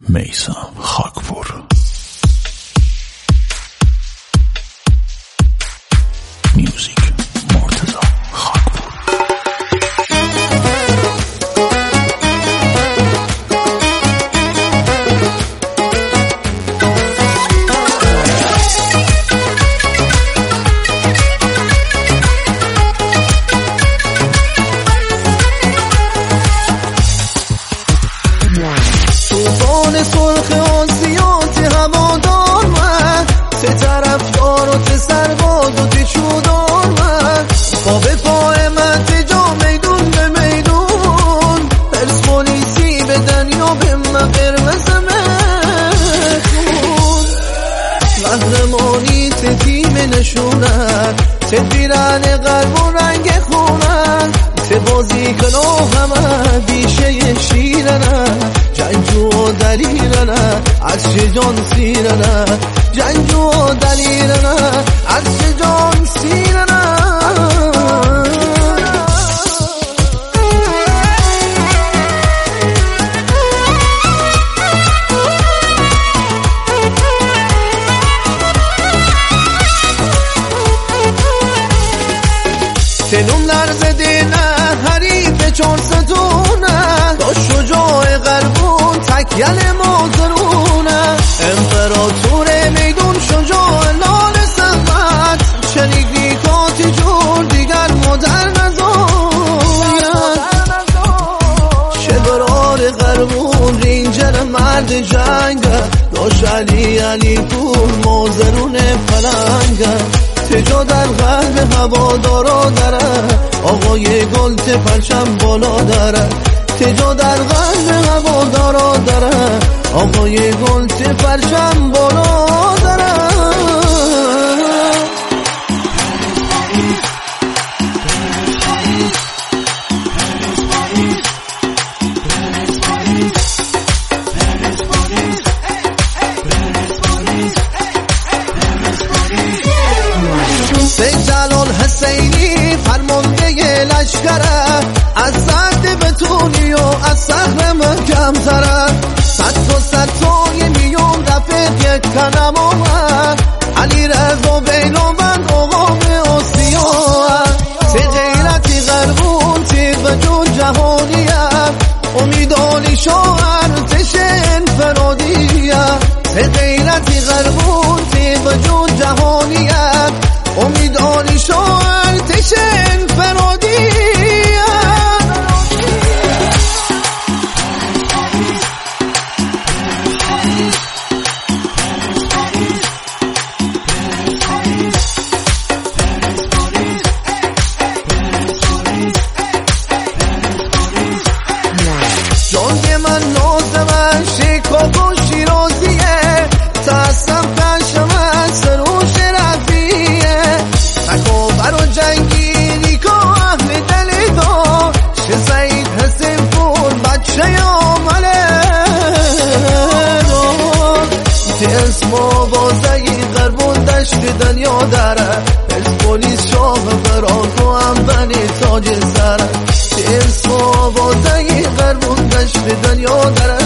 میثم خاکپور. میوزیک مرتضی خاکپور. طوفان سرخ آسیات هوادار من، چه طرفدار و چه سرباز و چه چودار من، پا به پای من تجا میدون به میدون، پرسپولیسی بدن یا به من قرمز مخون، قهرمانی چه تیم نشونن، چه پیرن قلب و رنگ خونن، چه بازی کنو همه بیشه شیرنن، جنجو و دلیرنه از چه جان سیرنه، جنجو و دلیرنه از چه جان سیرنه. تنوم لرزده نه حریف چار ستونه، تا شجاع قلبون تکیل مازرونه، امپراتور میدون شجاع لال سمت، شریک نیکاتی جور دیگر مادر نزاید، شبرار قلبون رینجر مرد جنگه، داش علی پور مازرون پلنگه، تجا در قلب هوادارا داره، آقای گل پرچم بالا داره، تجا در قلب هوادارا داره، آقای گل پرچم بالا داره. جلال حسینی فرمانده لشکره، از زرد بتونی و از سهر محکم تره، صد تا میون رفت یک کنم آمد، علی رضا بیلوبند آقام آسیا، چه غیرتی غربون چه وجود جهانیه، امیدانی شاعر تش انفرادیه، چه غیرتی غربون چه وجود جهانیه، امیدانی شاعر تش انفرادیه. جان من لازمه شیکاگو شیرازیه، تاسم کشم از سروش رفیه، تکابر و جنگیری که اهل دل دا، چه سعید حسین پور بچه عامله دا، که اسم آوازهی غربون دشت دنیا داره، پرسپولیس شاه براکو هم بنی تاج سره، که اسم آوازهی غربون دشت دنیا داره.